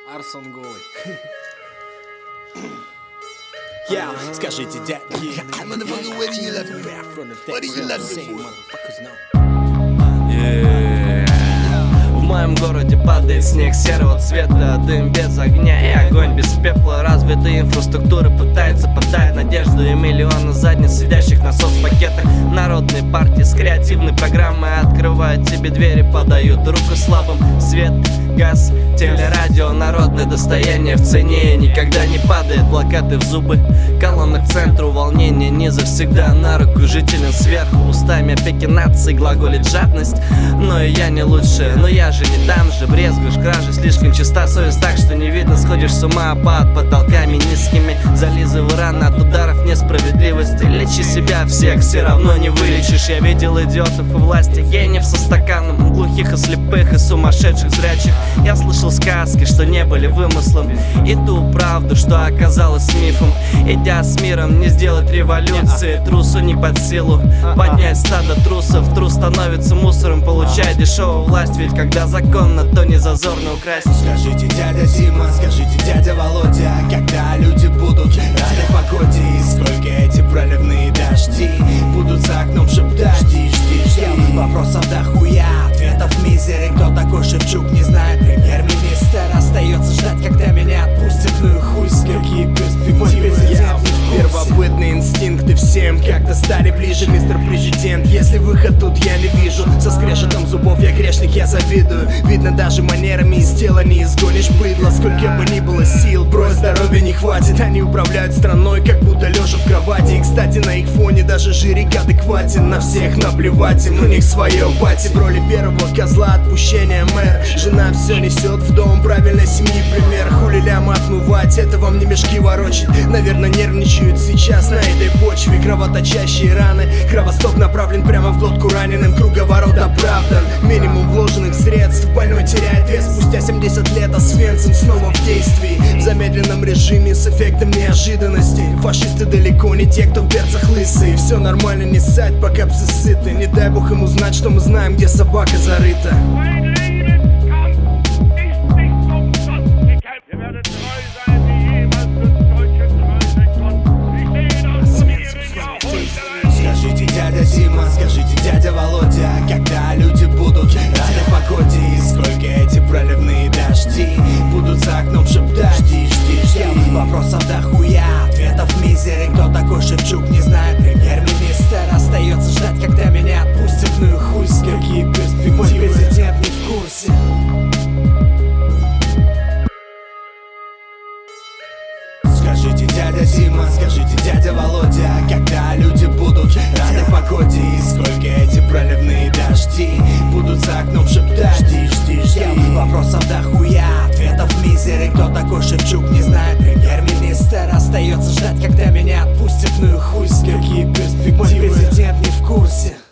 Арсон голый. Скажите, дядьки, в моем городе падает снег серого цвета, дым без огня и огонь без пепла. Развитая инфраструктура пытается подать надежду, и миллионы задниц, сидящих на соцпакетах. Народные партии с креативной программой открывают тебе двери, подают руку слабым. Свет, газ, телерадио, народное достояние в цене и никогда не падает. Плакаты в зубы, колонны к центру, волнение низа всегда на руку жителям сверху. Устами опеки нации глаголит жадность, но и я не лучше. Но я же не дам же, брезгуешь кражи, слишком чиста совесть, так что не видно, сходишь с ума под потолками низкими. Зализывай раны от ударов несправедливости, лечи себя, всех все равно не вылечишь. Я видел идиотов и власти, гениев со стаканом, глухих и слепых и сумасшедших зрячих. Я слышал сказки, что не были вымыслом, и ту правду, что оказалась мифом. Идя с миром, не сделать революции, трусу не под силу поднять стадо трусов. Трус становится мусором, получая дешевую власть, ведь когда законно, то не зазорно украсть. Скажите, дядя Дима, скажите, дядя Володя, когда люди будут рады погоде, и сколько эти проливные дожди будут за окном шептать: жди, жди, жди. Вопросов дохуя, ответов мизери. Кто такой Шевчук, не знает премьер-министр. Остается ждать, когда меня отпустят, ну и хуй с ним. Какие перспективы, первобытные инстинкты всем как-то стали ближе, мистер президент. Если выход тут я не вижу, со скрежетом зубов я грешник, я завидую. Видно, даже манерами из тела не изгонишь быдло. Сколько бы ни было сил, брось, здоровья не хватит. Они управляют страной, как будто лежа в кровати. И, кстати, на их фоне даже жирик адекватен. На всех наплевать им, у них свое пати. В роли первого козла отпущения мэр. Жена все несет в дом правильной семьи пример. Хули лям отмывать, это вам не мешки ворочить. Наверное, нервничают сейчас на этой почве. Кровоточащие раны, кровосток направлен прямо в глотку раненым. Круговорот оправдан, минимум вложенных средств. Больной теряет вес спустя 70 лет, а Свенсон снова в действии. В замедленном режиме с эффектом неожиданности. Фашисты далеко не те, кто в берцах лысые. Все нормально, не ссать, пока псы сыты. Не дай бог им узнать, что мы знаем, где собака зарыта. Скажите, дядя Дима, скажите, дядя Володя, когда люди будут рады погоде, и сколько эти проливные дожди будут за окном шептать: жди, жди, жди. Вопросов дохуя, ответов мизери. Кто такой Шевчук, не знает премьер-министр. Остается ждать, когда меня отпустят, ну и хуй с ним. Какие перспективы, мой президент не в курсе. Скажите, дядя Дима, скажите, дядя Володя, когда люди будут рады погоде, и сколько эти проливные дожди будут за окном шептать: жди, жди, жди. Вопросов дохуя, ответов мизери. Кто такой Шевчук, не знает премьер-министр. Остается ждать, когда меня отпустят, ну и хуй с ним. Какие перспективы, мой президент не в курсе.